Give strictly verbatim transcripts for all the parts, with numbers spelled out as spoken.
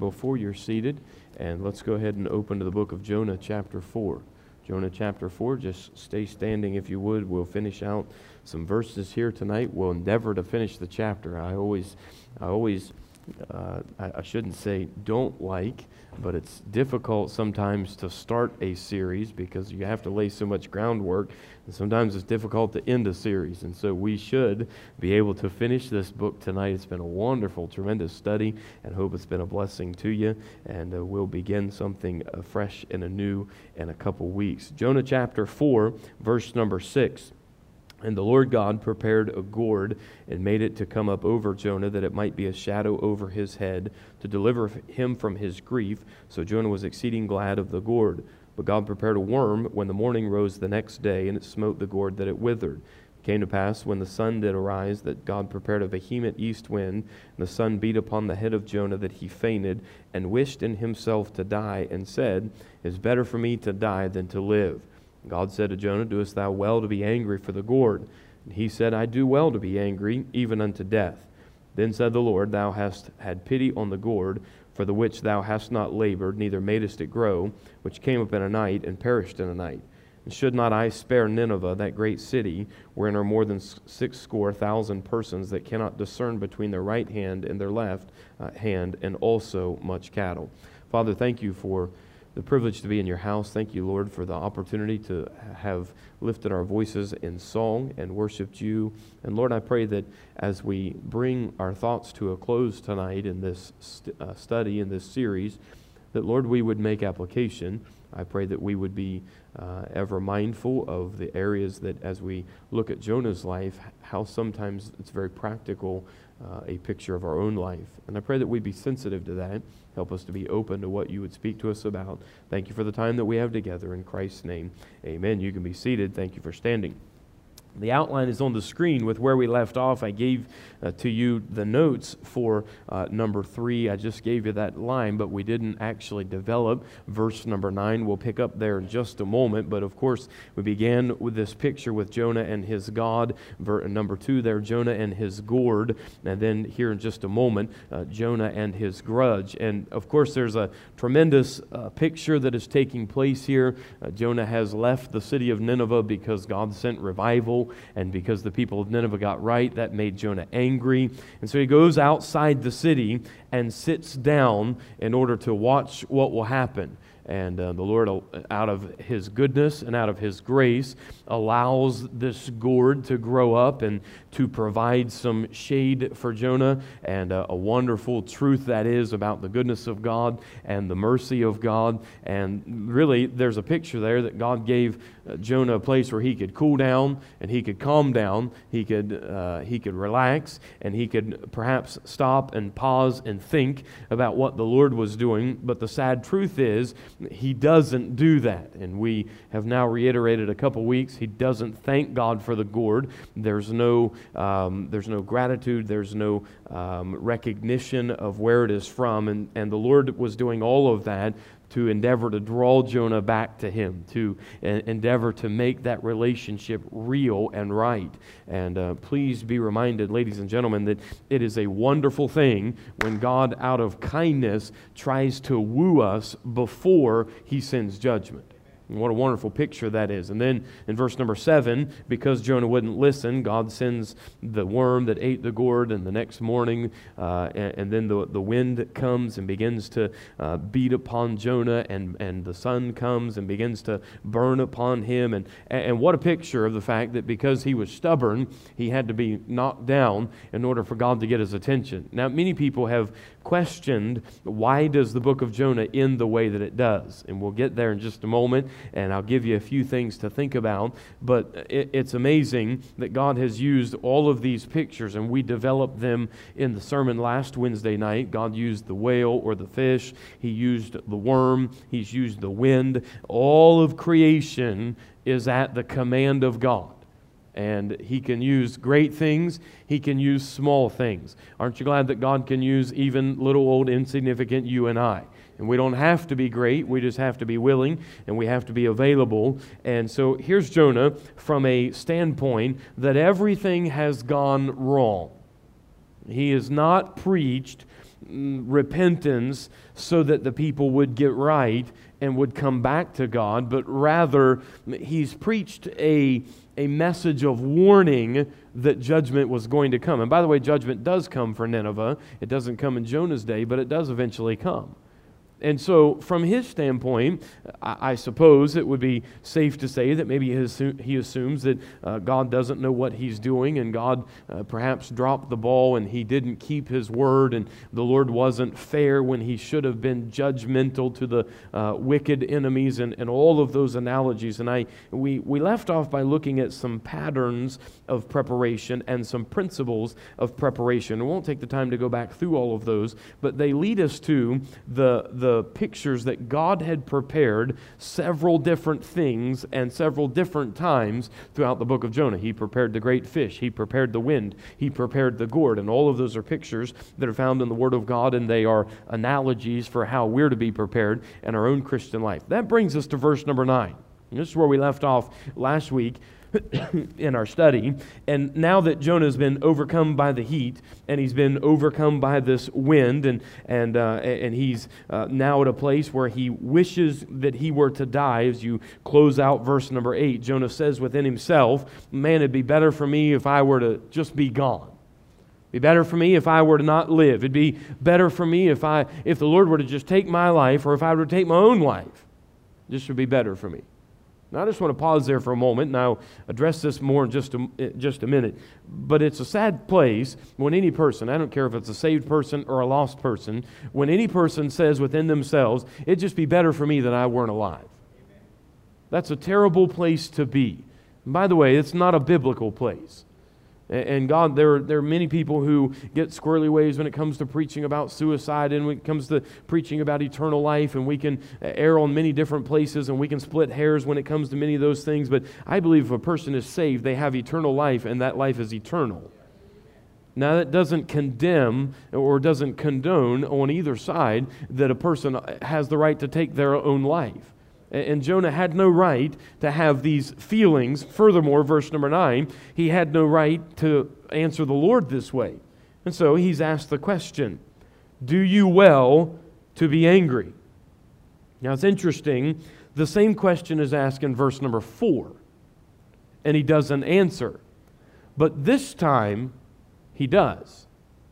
before you're seated, and let's go ahead and open to the book of Jonah chapter four. Jonah chapter four, just stay standing if you would. We'll finish out some verses here tonight. We'll endeavor to finish the chapter. I always, I always, uh, I, I shouldn't say don't like, but it's difficult sometimes to start a series because you have to lay so much groundwork, and sometimes it's difficult to end a series. And so we should be able to finish this book tonight. It's been a wonderful, tremendous study, and hope it's been a blessing to you. And uh, we'll begin something uh, fresh and anew in a couple weeks. Jonah chapter four, verse number six. And the Lord God prepared a gourd and made it to come up over Jonah, that it might be a shadow over his head, to deliver him from his grief. So Jonah was exceeding glad of the gourd. But God prepared a worm when the morning rose the next day, and it smote the gourd that it withered. It came to pass, when the sun did arise, that God prepared a vehement east wind, and the sun beat upon the head of Jonah, that he fainted, and wished in himself to die, and said, It is better for me to die than to live. God said to Jonah, Doest thou well to be angry for the gourd? And he said, I do well to be angry, even unto death. Then said the Lord, Thou hast had pity on the gourd, for the which thou hast not labored, neither madest it grow, which came up in a night, and perished in a night. And should not I spare Nineveh, that great city, wherein are more than six score thousand persons that cannot discern between their right hand and their left uh, hand, and also much cattle? Father, thank you for the privilege to be in your house. Thank you, Lord, for the opportunity to have lifted our voices in song and worshiped you. And Lord, I pray that as we bring our thoughts to a close tonight in this st- uh, study, in this series, that, Lord, we would make application. I pray that we would be uh, ever mindful of the areas that, as we look at Jonah's life, how sometimes it's very practical, uh, a picture of our own life. And I pray that we be sensitive to that. Help us to be open to what you would speak to us about. Thank you for the time that we have together. In Christ's name, amen. You can be seated. Thank you for standing. The outline is on the screen with where we left off. I gave uh, to you the notes for uh, number three. I just gave you that line, but we didn't actually develop verse number nine. We'll pick up there in just a moment. But of course, we began with this picture with Jonah and his God. Ver- number two there, Jonah and his gourd. And then here in just a moment, uh, Jonah and his grudge. And of course, there's a tremendous uh, picture that is taking place here. Uh, Jonah has left the city of Nineveh because God sent revival. And because the people of Nineveh got right, that made Jonah angry. And so he goes outside the city and sits down in order to watch what will happen. And uh, the Lord, out of His goodness and out of His grace, allows this gourd to grow up and to provide some shade for Jonah, and uh, a wonderful truth that is about the goodness of God and the mercy of God. And really, there's a picture there that God gave uh, Jonah a place where he could cool down and he could calm down, he could uh, he could relax, and he could perhaps stop and pause and think about what the Lord was doing. But the sad truth is, he doesn't do that. And we have now reiterated a couple weeks, he doesn't thank God for the gourd. There's no um, there's no gratitude, there's no um, recognition of where it is from. And, and the Lord was doing all of that to endeavor to draw Jonah back to Him, to uh, endeavor to make that relationship real and right. And uh, please be reminded, ladies and gentlemen, that it is a wonderful thing when God, out of kindness, tries to woo us before He sends judgment. And what a wonderful picture that is. And then in verse number seven, because Jonah wouldn't listen, God sends the worm that ate the gourd, and the next morning, uh, and, and then the, the wind comes and begins to uh, beat upon Jonah, and, and the sun comes and begins to burn upon him. And, and what a picture of the fact that because he was stubborn, he had to be knocked down in order for God to get his attention. Now, many people have questioned, why does the book of Jonah end the way that it does? And we'll get there in just a moment, and I'll give you a few things to think about. But it, it's amazing that God has used all of these pictures, and we developed them in the sermon last Wednesday night. God used the whale or the fish. He used the worm. He's used the wind. All of creation is at the command of God. And He can use great things. He can use small things. Aren't you glad that God can use even little old insignificant you and I? And we don't have to be great. We just have to be willing, and we have to be available. And so here's Jonah from a standpoint that everything has gone wrong. He has not preached mm, repentance so that the people would get right and would come back to God, but rather he's preached a, a message of warning that judgment was going to come. And by the way, judgment does come for Nineveh. It doesn't come in Jonah's day, but it does eventually come. And so from his standpoint, I, I suppose it would be safe to say that maybe he, assu- he assumes that uh, God doesn't know what he's doing, and God uh, perhaps dropped the ball and he didn't keep his word, and the Lord wasn't fair when he should have been judgmental to the uh, wicked enemies, and, and all of those analogies. And I we, we left off by looking at some patterns of preparation and some principles of preparation. We won't take the time to go back through all of those, but they lead us to the the pictures that God had prepared several different things and several different times throughout the book of Jonah. He prepared the great fish. He prepared the wind. He prepared the gourd. And all of those are pictures that are found in the Word of God, and they are analogies for how we're to be prepared in our own Christian life. That brings us to verse number nine. And this is where we left off last week in our study. And now that Jonah's been overcome by the heat, and he's been overcome by this wind, and and uh, and he's uh, now at a place where he wishes that he were to die. As you close out verse number eight, Jonah says within himself, "Man, it'd be better for me if I were to just be gone. It'd be better for me if I were to not live. It'd be better for me if I if the Lord were to just take my life, or if I were to take my own life. This would be better for me." Now, I just want to pause there for a moment, and I'll address this more in just a, just a minute. But it's a sad place when any person, I don't care if it's a saved person or a lost person, when any person says within themselves, "It'd just be better for me that I weren't alive." That's a terrible place to be. And by the way, it's not a biblical place. And God, there, there are many people who get squirrely ways when it comes to preaching about suicide, and when it comes to preaching about eternal life, and we can err on many different places, and we can split hairs when it comes to many of those things. But I believe if a person is saved, they have eternal life, and that life is eternal. Now, that doesn't condemn or doesn't condone on either side that a person has the right to take their own life. And Jonah had no right to have these feelings. Furthermore, verse number nine, he had no right to answer the Lord this way. And so he's asked the question, "Do you well to be angry?" Now it's interesting, the same question is asked in verse number four, and he doesn't answer. But this time, he does.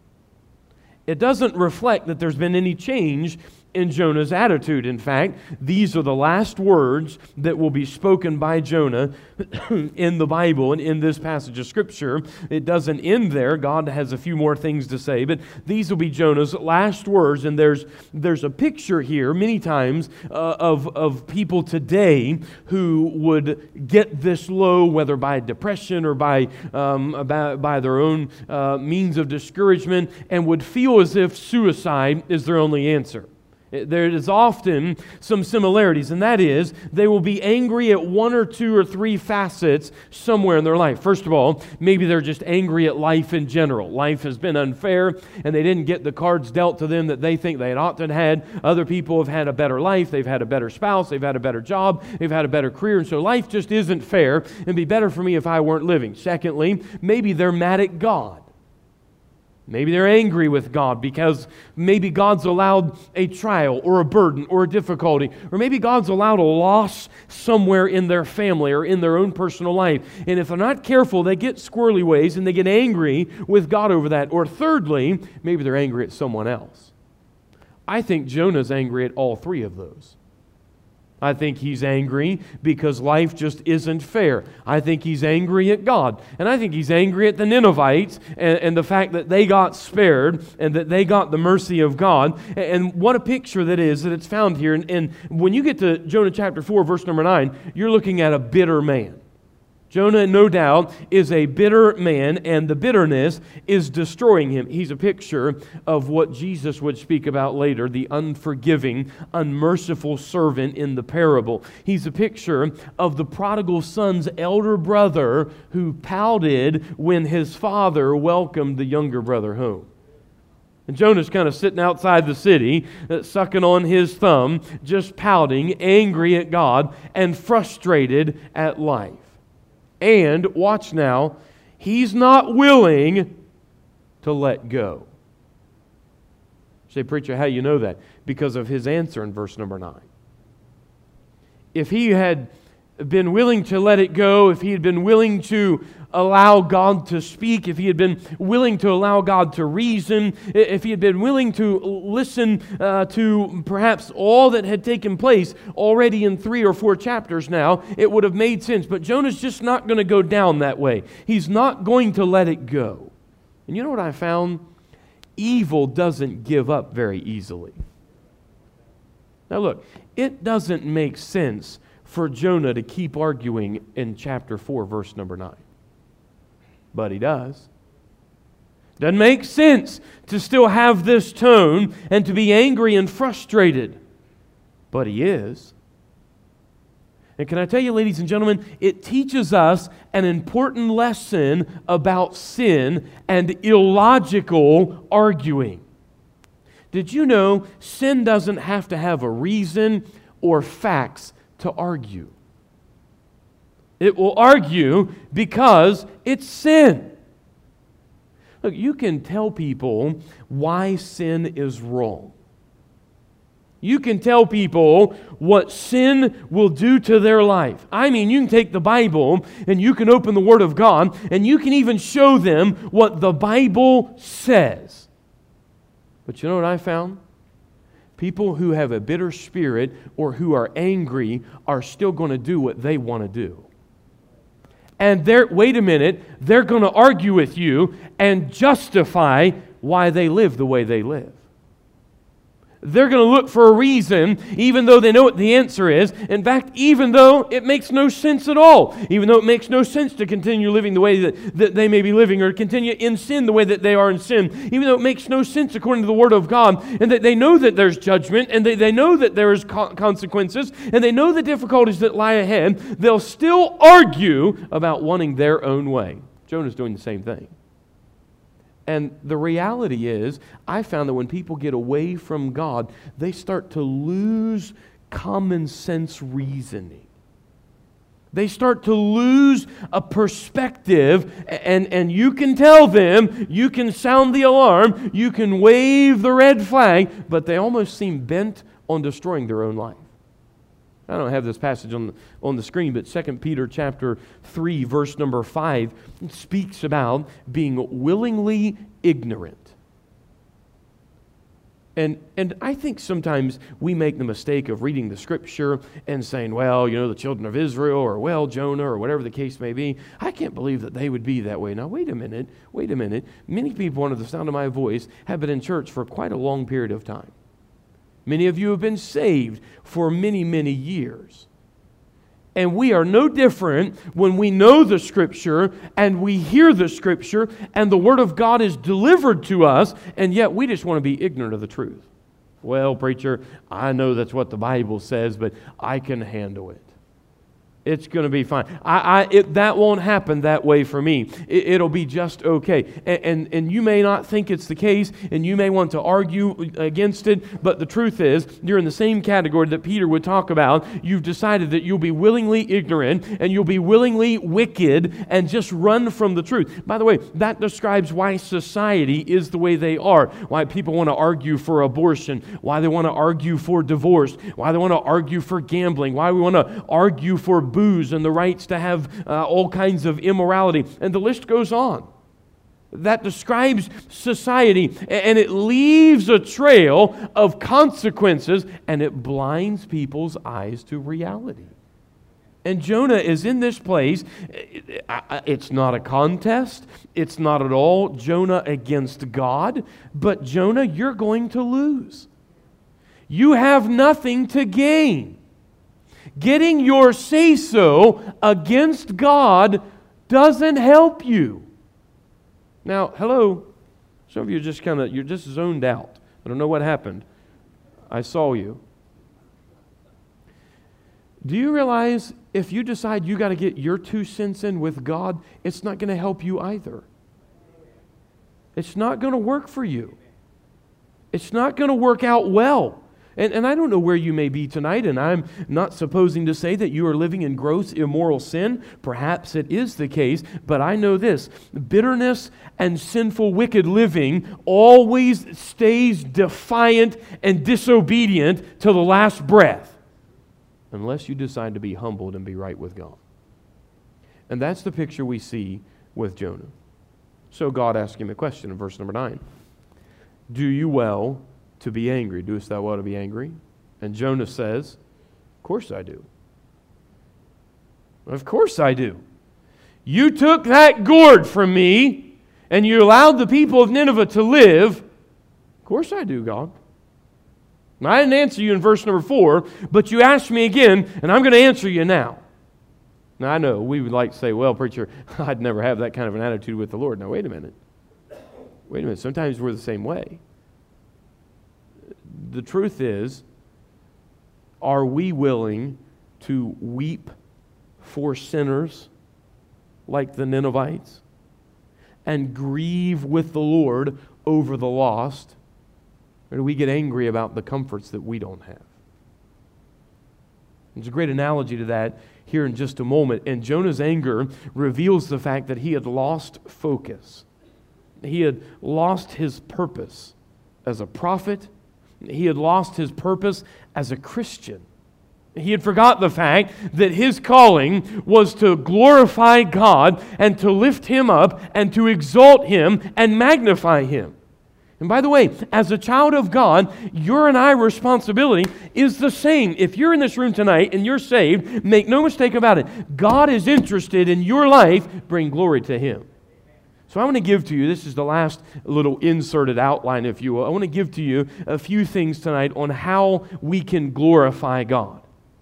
It doesn't reflect that there's been any change in Jonah's attitude. In fact, these are the last words that will be spoken by Jonah in the Bible and in this passage of Scripture. It doesn't end there. God has a few more things to say, but these will be Jonah's last words. And there's there's a picture here many times uh, of, of people today who would get this low, whether by depression or by, um, by, by their own uh, means of discouragement, and would feel as if suicide is their only answer. There is often some similarities, and that is they will be angry at one or two or three facets somewhere in their life. First of all, maybe they're just angry at life in general. Life has been unfair, and they didn't get the cards dealt to them that they think they ought to have had. Other people have had a better life. They've had a better spouse. They've had a better job. They've had a better career, and so life just isn't fair, and it'd be better for me if I weren't living. Secondly, maybe they're mad at God. Maybe they're angry with God because maybe God's allowed a trial or a burden or a difficulty, or maybe God's allowed a loss somewhere in their family or in their own personal life. And if they're not careful, they get squirrely ways and they get angry with God over that. Or thirdly, maybe they're angry at someone else. I think Jonah's angry at all three of those. I think he's angry because life just isn't fair. I think he's angry at God. And I think he's angry at the Ninevites and, and the fact that they got spared and that they got the mercy of God. And what a picture that is that it's found here. And, and when you get to Jonah chapter four, verse number nine, you're looking at a bitter man. Jonah, no doubt, is a bitter man, and the bitterness is destroying him. He's a picture of what Jesus would speak about later, the unforgiving, unmerciful servant in the parable. He's a picture of the prodigal son's elder brother who pouted when his father welcomed the younger brother home. And Jonah's kind of sitting outside the city, uh, sucking on his thumb, just pouting, angry at God, and frustrated at life. And, watch now, he's not willing to let go. Say, preacher, how you know that? Because of his answer in verse number nine. If he had been willing to let it go, if he had been willing to allow God to speak, if he had been willing to allow God to reason, if he had been willing to listen uh, to perhaps all that had taken place already in three or four chapters now, it would have made sense. But Jonah's just not going to go down that way. He's not going to let it go. And you know what I found? Evil doesn't give up very easily. Now look, it doesn't make sense for Jonah to keep arguing in chapter four, verse number nine. But he does. Doesn't make sense to still have this tone and to be angry and frustrated. But he is. And can I tell you, ladies and gentlemen, it teaches us an important lesson about sin and illogical arguing. Did you know sin doesn't have to have a reason or facts to argue? It will argue because it's sin. Look, you can tell people why sin is wrong. You can tell people what sin will do to their life. I mean, you can take the Bible and you can open the Word of God and you can even show them what the Bible says. But you know what I found? People who have a bitter spirit or who are angry are still going to do what they want to do. And they're, wait a minute, they're going to argue with you and justify why they live the way they live. They're going to look for a reason, even though they know what the answer is. In fact, even though it makes no sense at all. Even though it makes no sense to continue living the way that, that they may be living, or continue in sin the way that they are in sin. Even though it makes no sense according to the Word of God. And that they know that there's judgment, and they, they know that there is co- consequences, and they know the difficulties that lie ahead. They'll still argue about wanting their own way. Jonah's doing the same thing. And the reality is, I found that when people get away from God, they start to lose common sense reasoning. They start to lose a perspective, and, and you can tell them, you can sound the alarm, you can wave the red flag, but they almost seem bent on destroying their own life. I don't have this passage on the, on the screen, but Second Peter chapter three, verse number five, speaks about being willingly ignorant. And, and I think sometimes we make the mistake of reading the Scripture and saying, well, you know, the children of Israel, or well, Jonah, or whatever the case may be, I can't believe that they would be that way. Now, wait a minute, wait a minute. Many people under the sound of my voice have been in church for quite a long period of time. Many of you have been saved for many, many years. And we are no different when we know the Scripture and we hear the Scripture and the Word of God is delivered to us, and yet we just want to be ignorant of the truth. Well, preacher, I know that's what the Bible says, but I can handle it. It's going to be fine. I, I, it, that won't happen that way for me. It, it'll be just okay. And, and, and you may not think it's the case, and you may want to argue against it, but the truth is, you're in the same category that Peter would talk about. You've decided that you'll be willingly ignorant, and you'll be willingly wicked, and just run from the truth. By the way, that describes why society is the way they are, why people want to argue for abortion, why they want to argue for divorce, why they want to argue for gambling, why we want to argue for booze and the rights to have uh, all kinds of immorality. And the list goes on. That describes society, and it leaves a trail of consequences, and it blinds people's eyes to reality. And Jonah is in this place. It's not a contest. It's not at all Jonah against God. But Jonah, you're going to lose. You have nothing to gain. Getting your say-so against God doesn't help you. Now, hello. Some of you are just kind of, you're just zoned out. I don't know what happened. I saw you. Do you realize if you decide you got to get your two cents in with God, it's not going to help you either. It's not going to work for you. It's not going to work out well. And, and I don't know where you may be tonight, and I'm not supposing to say that you are living in gross immoral sin. Perhaps it is the case, but I know this. Bitterness and sinful, wicked living always stays defiant and disobedient till the last breath, unless you decide to be humbled and be right with God. And that's the picture we see with Jonah. So God asked him a question in verse number nine. Do you well to be angry? Doest thou well to be angry? And Jonah says, of course I do. Of course I do. You took that gourd from me, and you allowed the people of Nineveh to live. Of course I do, God. Now, I didn't answer you in verse number four, but you asked me again, and I'm going to answer you now. Now, I know we would like to say, well, preacher, I'd never have that kind of an attitude with the Lord. Now, wait a minute. Wait a minute. Sometimes we're the same way. The truth is, are we willing to weep for sinners like the Ninevites and grieve with the Lord over the lost? Or do we get angry about the comforts that we don't have? There's a great analogy to that here in just a moment. And Jonah's anger reveals the fact that he had lost focus. He had lost his purpose as a prophet. He had lost his purpose as a Christian. He had forgot the fact that his calling was to glorify God and to lift Him up and to exalt Him and magnify Him. And by the way, as a child of God, your and I responsibility is the same. If you're in this room tonight and you're saved, make no mistake about it, God is interested in your life. Bring glory to Him. So I want to give to you, this is the last little inserted outline, if you will. I want to give to you a few things tonight on how we can glorify God.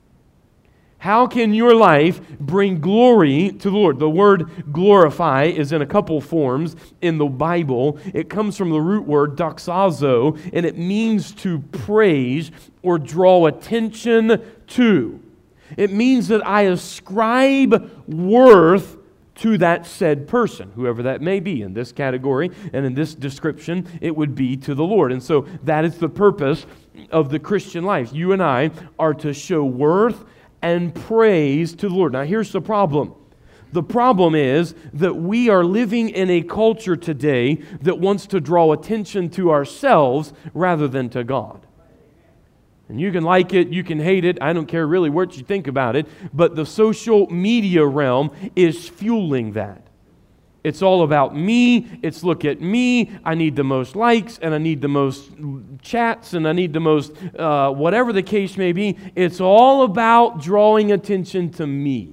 How can your life bring glory to the Lord? The word glorify is in a couple forms in the Bible. It comes from the root word doxazo, and it means to praise or draw attention to. It means that I ascribe worth to that said person, whoever that may be. In this category and in this description, it would be to the Lord. And so that is the purpose of the Christian life. You and I are to show worth and praise to the Lord. Now here's the problem. The problem is that we are living in a culture today that wants to draw attention to ourselves rather than to God. And you can like it, you can hate it, I don't care really what you think about it, but the social media realm is fueling that. It's all about me, it's look at me, I need the most likes, and I need the most chats, and I need the most, uh, whatever the case may be. It's all about drawing attention to me.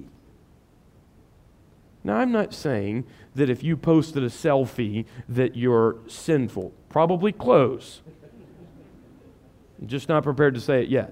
Now, I'm not saying that if you posted a selfie that you're sinful. Probably close. I'm just not prepared to say it yet.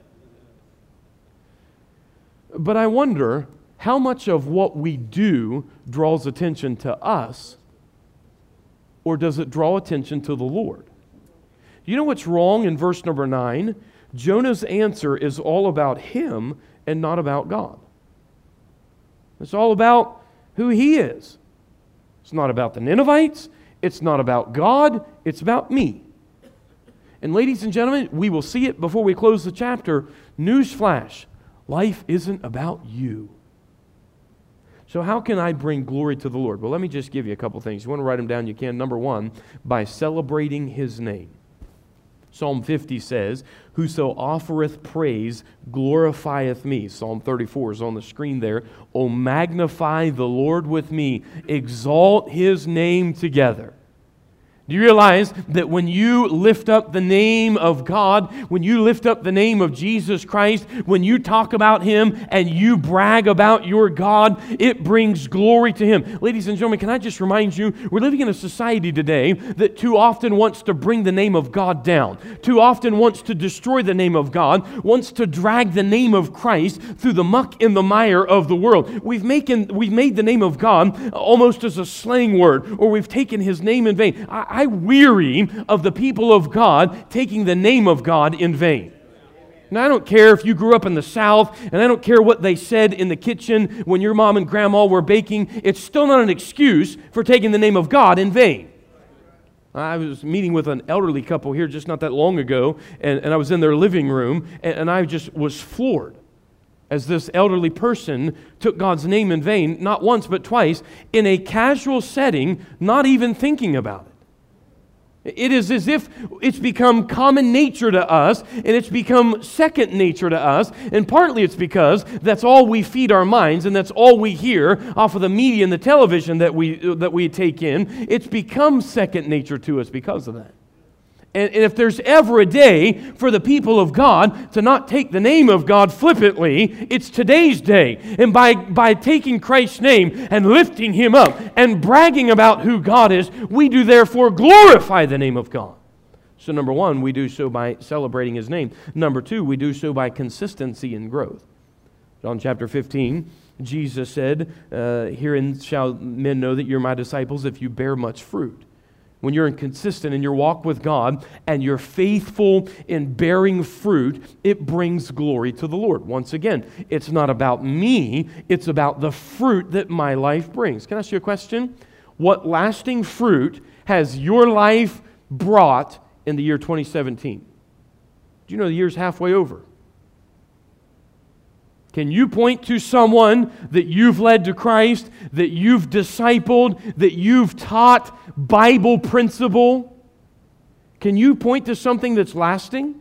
But I wonder how much of what we do draws attention to us, or does it draw attention to the Lord? You know what's wrong in verse number nine? Jonah's answer is all about him and not about God. It's all about who he is. It's not about the Ninevites. It's not about God. It's about me. And ladies and gentlemen, we will see it before we close the chapter. Newsflash, life isn't about you. So how can I bring glory to the Lord? Well, let me just give you a couple things. You want to write them down, you can. Number one, by celebrating His name. Psalm fifty says, whoso offereth praise glorifieth me. Psalm thirty-four is on the screen there. O magnify the Lord with me. Exalt His name together. Do you realize that when you lift up the name of God, when you lift up the name of Jesus Christ, when you talk about Him and you brag about your God, it brings glory to Him. Ladies and gentlemen, can I just remind you, we're living in a society today that too often wants to bring the name of God down, too often wants to destroy the name of God, wants to drag the name of Christ through the muck and the mire of the world. We've, making, we've made the name of God almost as a slang word, or we've taken His name in vain. I, I weary of the people of God taking the name of God in vain. And I don't care if you grew up in the South, and I don't care what they said in the kitchen when your mom and grandma were baking. It's still not an excuse for taking the name of God in vain. I was meeting with an elderly couple here just not that long ago, and, and I was in their living room, and, and I just was floored as this elderly person took God's name in vain, not once but twice, in a casual setting, not even thinking about it. It is as if it's become common nature to us, and it's become second nature to us, and partly it's because that's all we feed our minds, and that's all we hear off of the media and the television that we that we take in. It's become second nature to us because of that. And, and if there's ever a day for the people of God to not take the name of God flippantly, it's today's day. And by, by taking Christ's name and lifting Him up and bragging about who God is, we do therefore glorify the name of God. So number one, we do so by celebrating His name. Number two, we do so by consistency and growth. John chapter fifteen, Jesus said, uh, Herein shall men know that you're my disciples if you bear much fruit. When you're consistent in your walk with God and you're faithful in bearing fruit, it brings glory to the Lord. Once again, it's not about me, it's about the fruit that my life brings. Can I ask you a question? What lasting fruit has your life brought in the year twenty seventeen? Do you know the year's halfway over? Can you point to someone that you've led to Christ, that you've discipled, that you've taught Bible principle? Can you point to something that's lasting?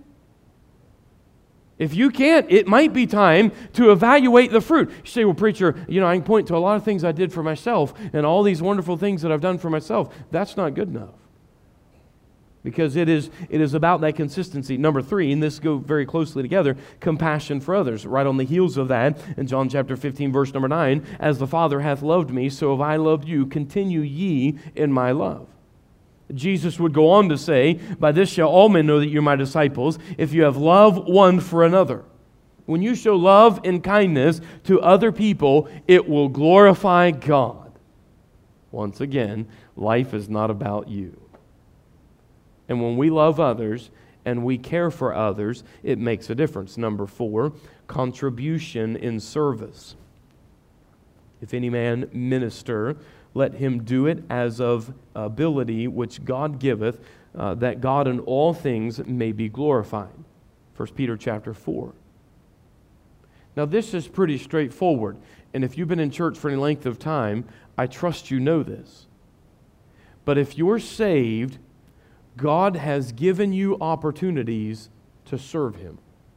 If you can't, it might be time to evaluate the fruit. You say, well, preacher, you know, I can point to a lot of things I did for myself and all these wonderful things that I've done for myself. That's not good enough. Because it is it is about that consistency. Number three, and this go very closely together, compassion for others. Right on the heels of that, in John chapter fifteen, verse number nine, as the Father hath loved me, so have I loved you. Continue ye in my love. Jesus would go on to say, by this shall all men know that you're my disciples, if you have love one for another. When you show love and kindness to other people, it will glorify God. Once again, life is not about you. And when we love others and we care for others, it makes a difference. Number four, contribution in service. If any man minister, let him do it as of ability which God giveth, uh, that God in all things may be glorified. First Peter chapter four. Now this is pretty straightforward. And if you've been in church for any length of time, I trust you know this. But if you're saved, God has given you opportunities to serve Him.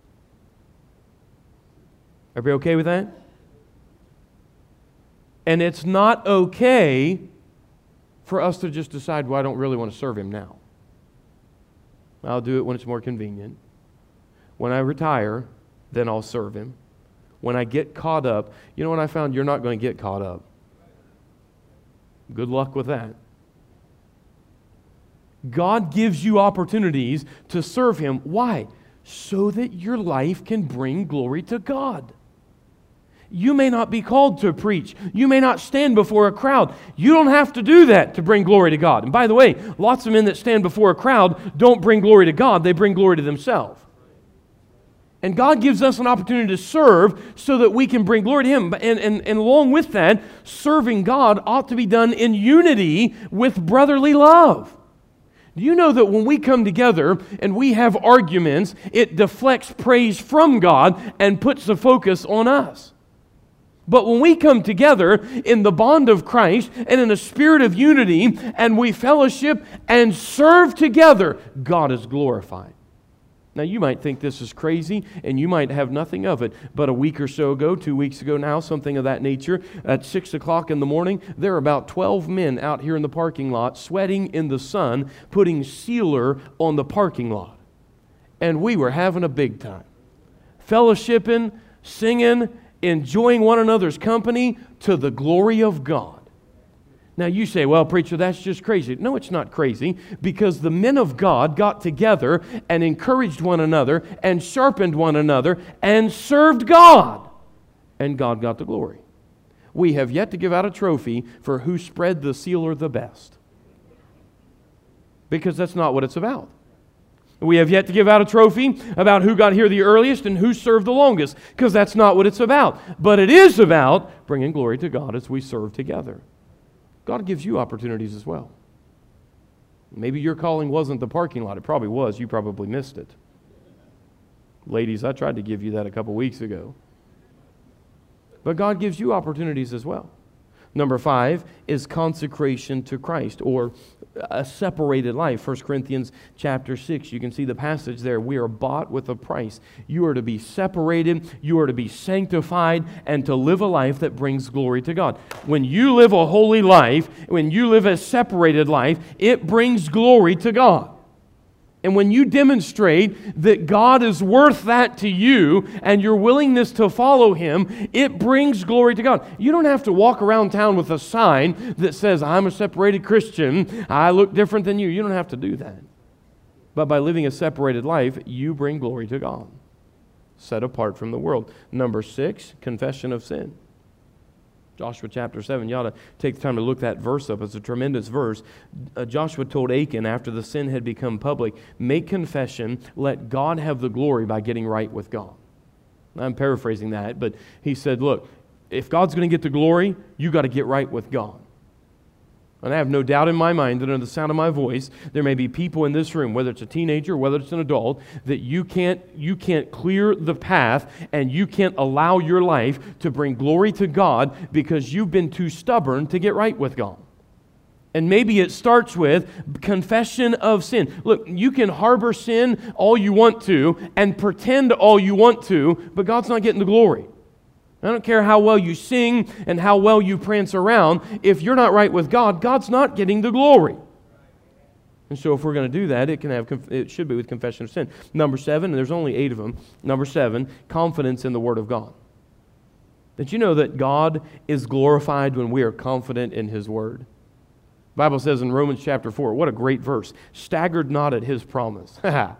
Everybody okay with that? And it's not okay for us to just decide, well, I don't really want to serve Him now. I'll do it when it's more convenient. When I retire, then I'll serve Him. When I get caught up, you know what I found? You're not going to get caught up. Good luck with that. God gives you opportunities to serve Him. Why? So that your life can bring glory to God. You may not be called to preach. You may not stand before a crowd. You don't have to do that to bring glory to God. And by the way, lots of men that stand before a crowd don't bring glory to God. They bring glory to themselves. And God gives us an opportunity to serve so that we can bring glory to Him. And, and, and along with that, serving God ought to be done in unity with brotherly love. Do you know that when we come together and we have arguments, it deflects praise from God and puts the focus on us? But when we come together in the bond of Christ and in a spirit of unity and we fellowship and serve together, God is glorified. Now, you might think this is crazy, and you might have nothing of it. But a week or so ago, two weeks ago now, something of that nature, at six o'clock in the morning, there are about twelve men out here in the parking lot, sweating in the sun, putting sealer on the parking lot. And we were having a big time. Fellowshipping, singing, enjoying one another's company to the glory of God. Now you say, well, preacher, that's just crazy. No, it's not crazy, because the men of God got together and encouraged one another and sharpened one another and served God. And God got the glory. We have yet to give out a trophy for who spread the sealer the best, because that's not what it's about. We have yet to give out a trophy about who got here the earliest and who served the longest, because that's not what it's about. But it is about bringing glory to God as we serve together. God gives you opportunities as well. Maybe your calling wasn't the parking lot. It probably was. You probably missed it. Ladies, I tried to give you that a couple weeks ago. But God gives you opportunities as well. Number five is consecration to Christ, or a separated life. First Corinthians chapter six, you can see the passage there. We are bought with a price. You are to be separated, you are to be sanctified, and to live a life that brings glory to God. When you live a holy life, when you live a separated life, it brings glory to God. And when you demonstrate that God is worth that to you and your willingness to follow Him, it brings glory to God. You don't have to walk around town with a sign that says, I'm a separated Christian, I look different than you. You don't have to do that. But by living a separated life, you bring glory to God, set apart from the world. Number six, confession of sin. Joshua chapter seven, you ought to take the time to look that verse up. It's a tremendous verse. Uh, Joshua told Achan after the sin had become public, make confession, let God have the glory by getting right with God. I'm paraphrasing that, but he said, look, if God's going to get the glory, you got to get right with God. And I have no doubt in my mind that under the sound of my voice, there may be people in this room, whether it's a teenager, whether it's an adult, that you can't, you can't clear the path and you can't allow your life to bring glory to God because you've been too stubborn to get right with God. And maybe it starts with confession of sin. Look, you can harbor sin all you want to and pretend all you want to, but God's not getting the glory. I don't care how well you sing and how well you prance around. If you're not right with God, God's not getting the glory. And so if we're going to do that, it can have it should be with confession of sin. Number seven, and there's only eight of them. Number seven, confidence in the Word of God. Did you know that God is glorified when we are confident in His Word? The Bible says in Romans chapter four, what a great verse, staggered not at His promise.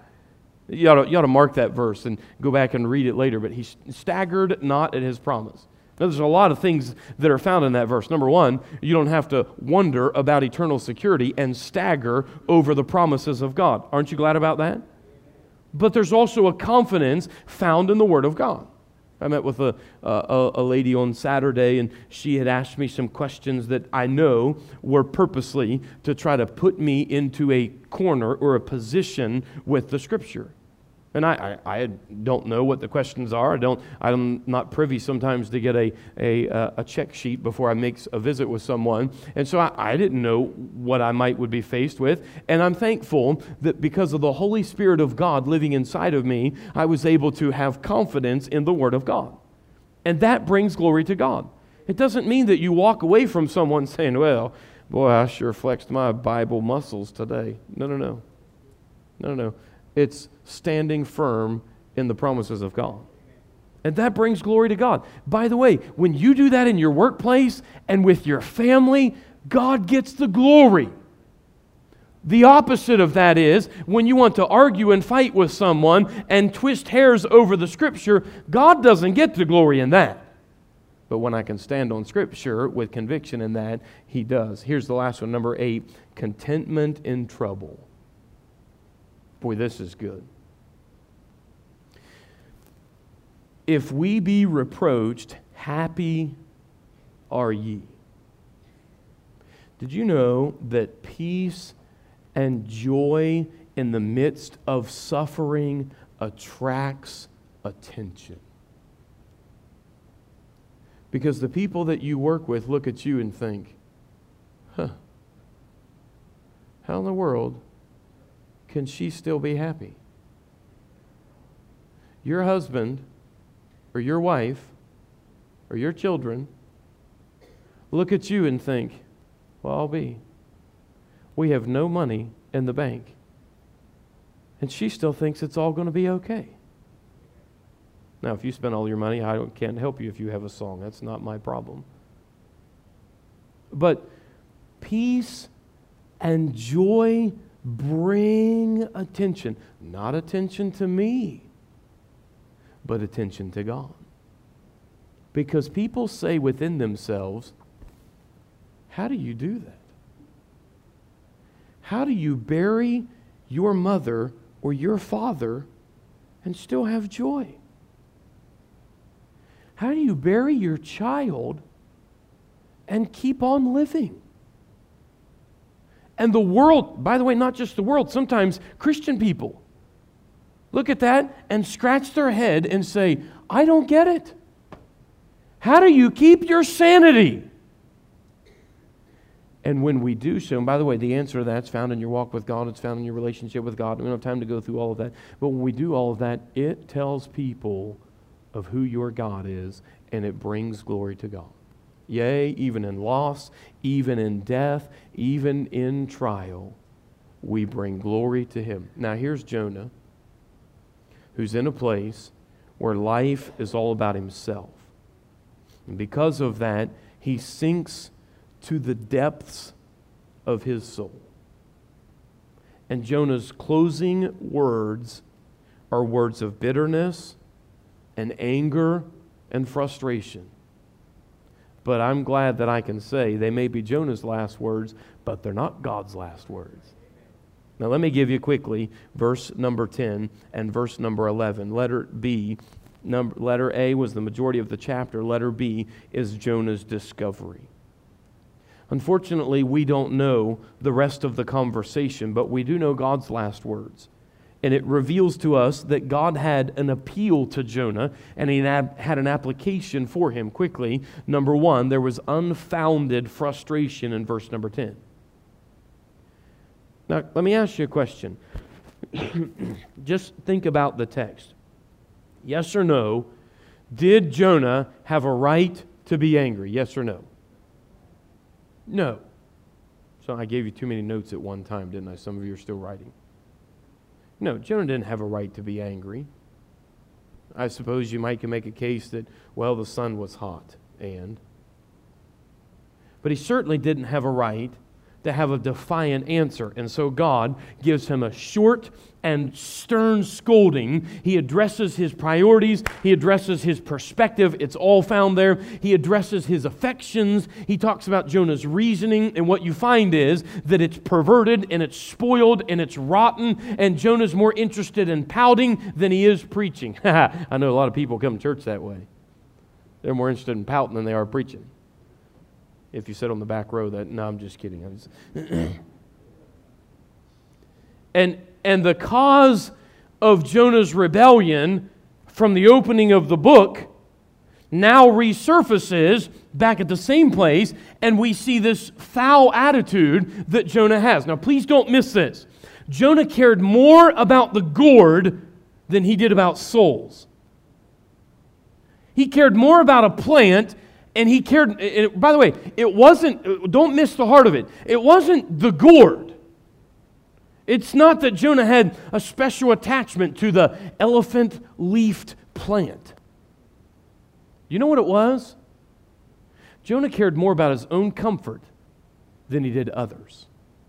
You ought, to, you ought to mark that verse and go back and read it later. But he staggered not at His promise. Now, there's a lot of things that are found in that verse. Number one, you don't have to wonder about eternal security and stagger over the promises of God. Aren't you glad about that? But there's also a confidence found in the Word of God. I met with a, a, a lady on Saturday, and she had asked me some questions that I know were purposely to try to put me into a corner or a position with the Scripture. And I, I, I don't know what the questions are. I don't, I'm not privy sometimes to get a, a, a check sheet before I make a visit with someone. And so I, I didn't know what I might would be faced with. And I'm thankful that because of the Holy Spirit of God living inside of me, I was able to have confidence in the Word of God. And that brings glory to God. It doesn't mean that you walk away from someone saying, well, boy, I sure flexed my Bible muscles today. No, no, no. No, no, no. It's standing firm in the promises of God. And that brings glory to God. By the way, when you do that in your workplace and with your family, God gets the glory. The opposite of that is when you want to argue and fight with someone and twist hairs over the Scripture, God doesn't get the glory in that. But when I can stand on Scripture with conviction in that, He does. Here's the last one, number eight, contentment in trouble. Boy, this is good. If we be reproached, happy are ye. Did you know that peace and joy in the midst of suffering attracts attention? Because the people that you work with look at you and think, huh, how in the world can she still be happy? Your husband or your wife or your children look at you and think, well, I'll be. We have no money in the bank. And she still thinks it's all going to be okay. Now, if you spend all your money, I can't help you if you have a song. That's not my problem. But peace and joy bring attention. Not attention to me, but attention to God. Because people say within themselves, how do you do that? How do you bury your mother or your father and still have joy? How do you bury your child and keep on living? And the world, by the way, not just the world, sometimes Christian people look at that and scratch their head and say, I don't get it. How do you keep your sanity? And when we do so, and by the way, the answer to that's found in your walk with God, it's found in your relationship with God. We don't have time to go through all of that. But when we do all of that, it tells people of who your God is, and it brings glory to God. Yea, even in loss, even in death, even in trial, we bring glory to Him. Now here's Jonah, who's in a place where life is all about himself. And because of that, he sinks to the depths of his soul. And Jonah's closing words are words of bitterness and anger and frustration. But I'm glad that I can say they may be Jonah's last words, but they're not God's last words. Now let me give you quickly verse number ten and verse number eleven. Letter B, number, letter A was the majority of the chapter. Letter B is Jonah's discovery. Unfortunately, we don't know the rest of the conversation, but we do know God's last words. And it reveals to us that God had an appeal to Jonah, and he had an application for him quickly. Number one, there was unfounded frustration in verse number ten. Now, let me ask you a question. Just think about the text. Yes or no, did Jonah have a right to be angry? Yes or no? No. So I gave you too many notes at one time, didn't I? Some of you are still writing. No, Jonah didn't have a right to be angry. I suppose you might can make a case that, well, the sun was hot, and... But he certainly didn't have a right to have a defiant answer. And so God gives him a short and stern scolding. He addresses his priorities. He addresses his perspective. It's all found there. He addresses his affections. He talks about Jonah's reasoning. And what you find is that it's perverted and it's spoiled and it's rotten. And Jonah's more interested in pouting than he is preaching. I know a lot of people come to church that way. They're more interested in pouting than they are preaching. If you sit on the back row, that no, I'm just kidding. I'm just and and the cause of Jonah's rebellion from the opening of the book now resurfaces back at the same place, and we see this foul attitude that Jonah has. Now, please don't miss this. Jonah cared more about the gourd than he did about souls. He cared more about a plant. And he cared, and by the way, it wasn't, don't miss the heart of it. It wasn't the gourd. It's not that Jonah had a special attachment to the elephant-leafed plant. You know what it was? Jonah cared more about his own comfort than he did others.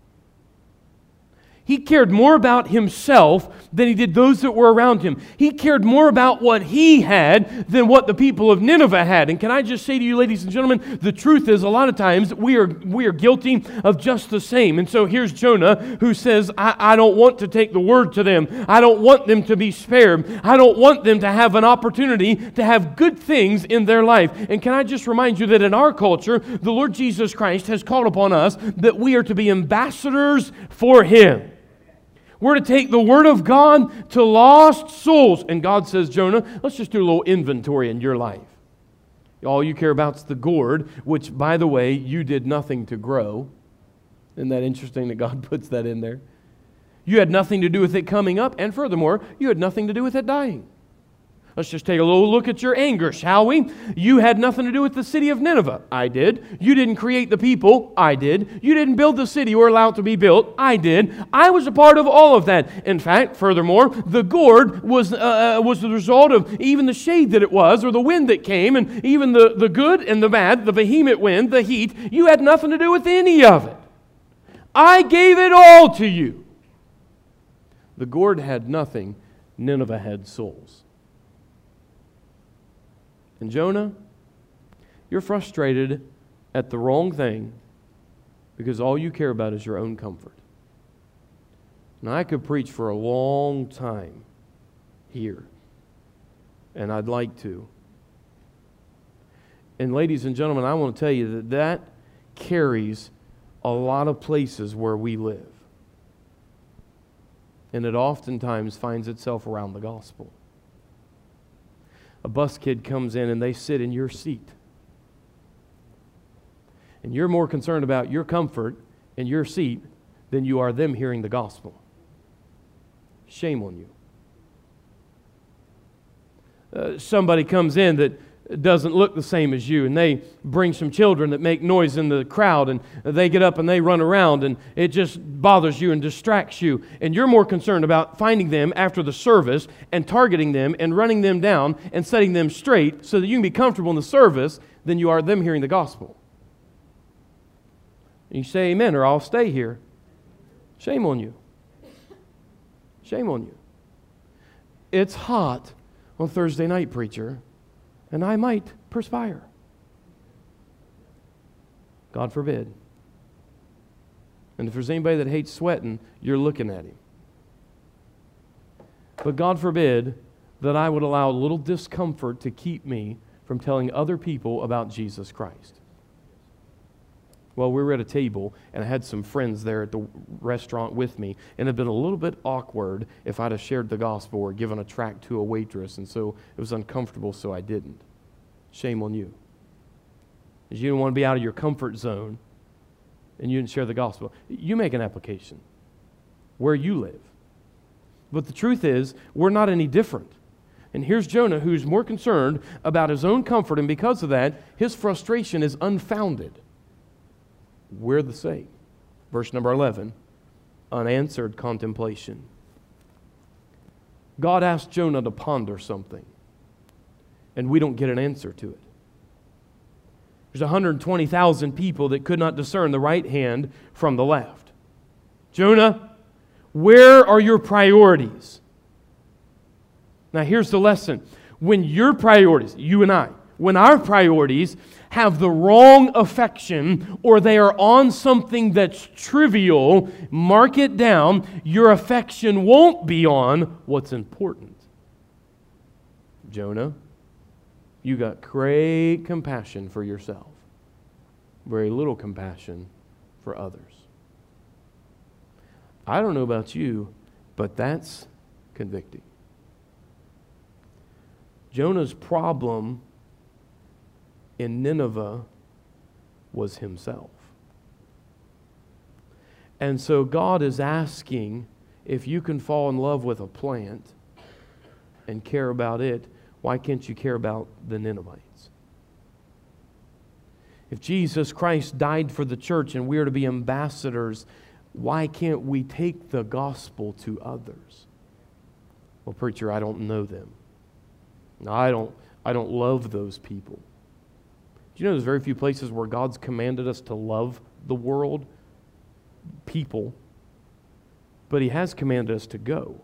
He cared more about himself than he did those that were around him. He cared more about what he had than what the people of Nineveh had. And can I just say to you, ladies and gentlemen, the truth is a lot of times we are we are guilty of just the same. And so here's Jonah who says, I, I don't want to take the word to them. I don't want them to be spared. I don't want them to have an opportunity to have good things in their life. And can I just remind you that in our culture, the Lord Jesus Christ has called upon us that we are to be ambassadors for Him. We're to take the Word of God to lost souls. And God says, Jonah, let's just do a little inventory in your life. All you care about is the gourd, which, by the way, you did nothing to grow. Isn't that interesting that God puts that in there? You had nothing to do with it coming up, and furthermore, you had nothing to do with it dying. Let's just take a little look at your anger, shall we? You had nothing to do with the city of Nineveh. I did. You didn't create the people. I did. You didn't build the city or allow it to be built. I did. I was a part of all of that. In fact, furthermore, the gourd was uh, was the result of even the shade that it was, or the wind that came, and even the, the good and the bad, the vehement wind, the heat. You had nothing to do with any of it. I gave it all to you. The gourd had nothing. Nineveh had souls. And Jonah, you're frustrated at the wrong thing because all you care about is your own comfort. Now, I could preach for a long time here, and I'd like to. And ladies and gentlemen, I want to tell you that that carries a lot of places where we live. And it oftentimes finds itself around the gospel. A bus kid comes in and they sit in your seat. And you're more concerned about your comfort in your seat than you are them hearing the gospel. Shame on you. Uh, somebody comes in that doesn't look the same as you, and they bring some children that make noise in the crowd, and they get up and they run around, and it just bothers you and distracts you, and you're more concerned about finding them after the service and targeting them and running them down and setting them straight so that you can be comfortable in the service than you are them hearing the gospel. You say amen, or I'll stay here. Shame on you. Shame on you. It's hot on Thursday night, preacher, and I might perspire. God forbid. And if there's anybody that hates sweating, you're looking at him. But God forbid that I would allow a little discomfort to keep me from telling other people about Jesus Christ. Well, we were at a table, and I had some friends there at the restaurant with me, and it had been a little bit awkward if I'd have shared the gospel or given a tract to a waitress, and so it was uncomfortable, so I didn't. Shame on you. Because you didn't want to be out of your comfort zone, and you didn't share the gospel. You make an application where you live. But the truth is, we're not any different. And here's Jonah, who's more concerned about his own comfort, and because of that, his frustration is unfounded. We're the same. Verse number eleven, unanswered contemplation. God asked Jonah to ponder something, and we don't get an answer to it. There's one hundred twenty thousand people that could not discern the right hand from the left. Jonah, where are your priorities? Now here's the lesson. When your priorities, you and I, when our priorities have the wrong affection or they are on something that's trivial, mark it down. Your affection won't be on what's important. Jonah, you got great compassion for yourself, very little compassion for others. I don't know about you, but that's convicting. Jonah's problem in Nineveh was himself. And so God is asking, if you can fall in love with a plant and care about it, why can't you care about the Ninevites? If Jesus Christ died for the church and we are to be ambassadors, why can't we take the gospel to others? Well, preacher, I don't know them. I don't, I don't love those people. Do you know there's very few places where God's commanded us to love the world, people, but He has commanded us to go.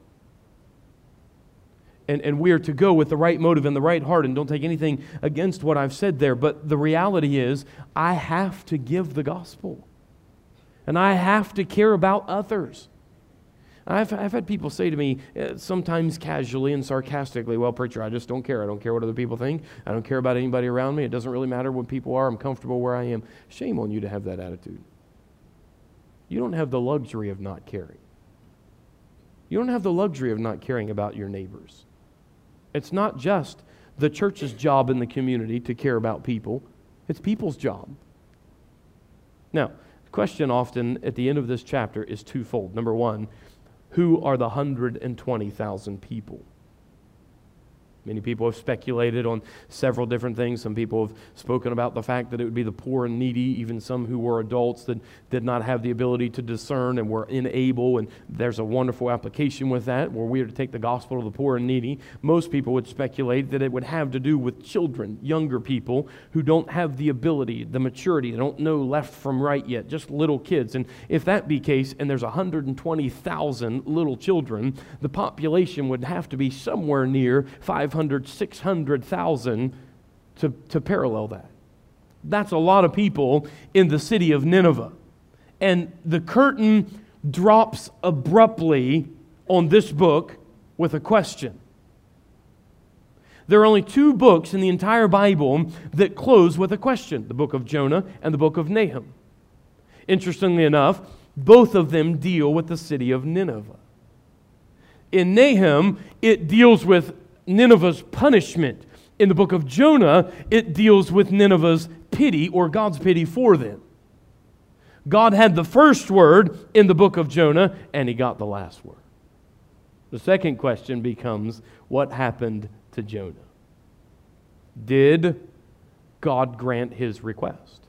And, and we are to go with the right motive and the right heart, and don't take anything against what I've said there, but the reality is I have to give the gospel. And I have to care about others. I've, I've had people say to me, uh, sometimes casually and sarcastically, well, preacher, I just don't care. I don't care what other people think. I don't care about anybody around me. It doesn't really matter what people are. I'm comfortable where I am. Shame on you to have that attitude. You don't have the luxury of not caring. You don't have the luxury of not caring about your neighbors. It's not just the church's job in the community to care about people. It's people's job. Now, the question often at the end of this chapter is twofold. Number one, who are the one hundred twenty thousand people? Many people have speculated on several different things. Some people have spoken about the fact that it would be the poor and needy, even some who were adults that did not have the ability to discern and were unable, and there's a wonderful application with that, where we are to take the gospel to the poor and needy. Most people would speculate that it would have to do with children, younger people, who don't have the ability, the maturity, they don't know left from right yet, just little kids. And if that be the case, and there's one hundred twenty thousand little children, the population would have to be somewhere near five hundred, six hundred thousand to, to parallel that. That's a lot of people in the city of Nineveh. And the curtain drops abruptly on this book with a question. There are only two books in the entire Bible that close with a question, the book of Jonah and the book of Nahum. Interestingly enough, both of them deal with the city of Nineveh. In Nahum, it deals with Nineveh's punishment. In the book of Jonah, it deals with Nineveh's pity or God's pity for them. God had the first word in the book of Jonah, and He got the last word. The second question becomes, what happened to Jonah? Did God grant his request?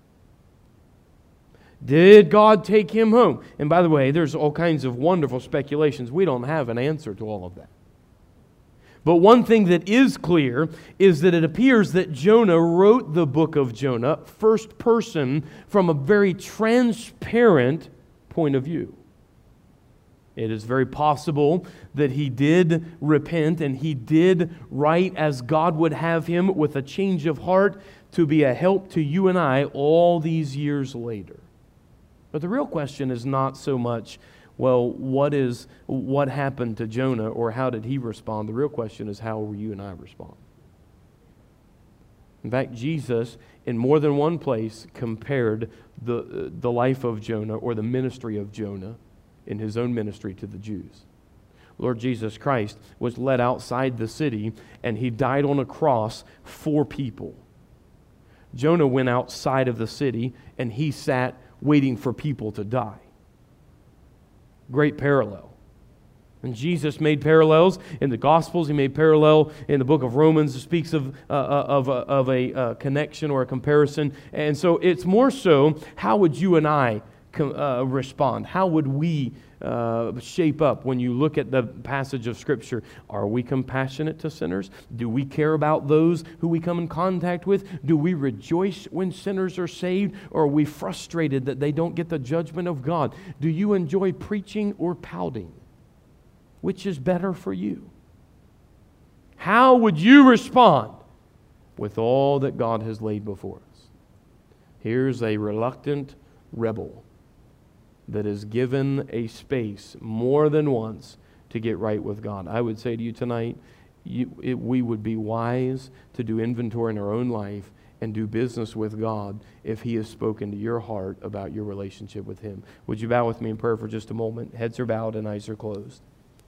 Did God take him home? And by the way, there's all kinds of wonderful speculations. We don't have an answer to all of that. But one thing that is clear is that it appears that Jonah wrote the book of Jonah first person from a very transparent point of view. It is very possible that he did repent and he did write as God would have him, with a change of heart to be a help to you and I all these years later. But the real question is not so much, well, what is what happened to Jonah or how did he respond? The real question is, how will you and I respond? In fact, Jesus, in more than one place, compared the, the life of Jonah or the ministry of Jonah in His own ministry to the Jews. Lord Jesus Christ was led outside the city and He died on a cross for people. Jonah went outside of the city and he sat waiting for people to die. Great parallel. And Jesus made parallels in the Gospels. He made parallel in the book of Romans. It speaks of, uh, of, uh, of a uh, connection or a comparison. And so it's more so, how would you and I uh, respond? How would we uh, shape up when you look at the passage of Scripture? Are we compassionate to sinners? Do we care about those who we come in contact with? Do we rejoice when sinners are saved? Or are we frustrated that they don't get the judgment of God? Do you enjoy preaching or pouting? Which is better for you? How would you respond with all that God has laid before us? Here's a reluctant rebel that is given a space more than once to get right with God. I would say to you tonight, you, it, we would be wise to do inventory in our own life and do business with God if He has spoken to your heart about your relationship with Him. Would you bow with me in prayer for just a moment? Heads are bowed and eyes are closed.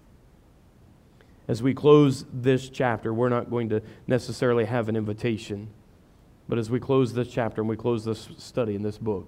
As we close this chapter, we're not going to necessarily have an invitation, but as we close this chapter and we close this study in this book,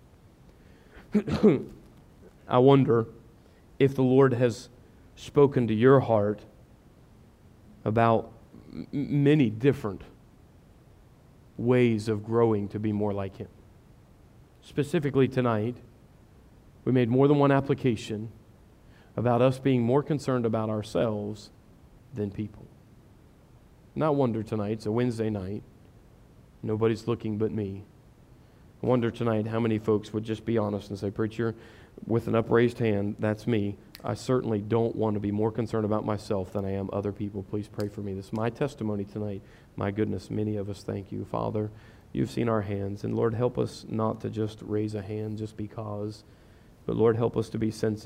I wonder if the Lord has spoken to your heart about m- many different ways of growing to be more like Him. Specifically tonight, we made more than one application about us being more concerned about ourselves than people. And I wonder tonight, it's a Wednesday night, nobody's looking but me. I wonder tonight how many folks would just be honest and say, preacher, with an upraised hand, that's me. I certainly don't want to be more concerned about myself than I am other people. Please pray for me. This is my testimony tonight. My goodness, many of us thank you. Father, you've seen our hands, and Lord, help us not to just raise a hand just because, but Lord, help us to be sensitive